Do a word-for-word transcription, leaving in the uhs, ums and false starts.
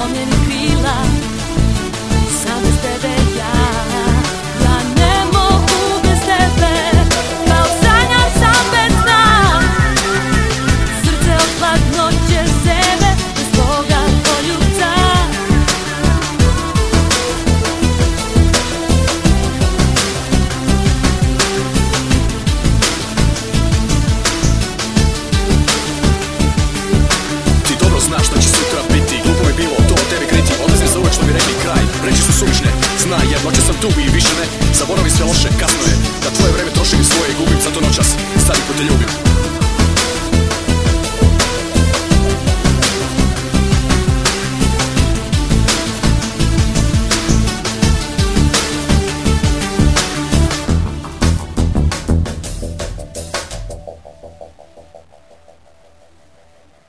slomljenih krila. Sam bez tebe ja, ja ne mogu bez tebe. Kao sanjam sam bez sna, srce od hladnoće zebe, bez tvoga poljubca. Ti dobro znaš šta će sutra biti, glupo mi bilo to od tebe kriti. Odlazim za uvek što bi rekli kraj, reći su suvišne, znaj jedno će sam tu i više ne. Zaboravi sve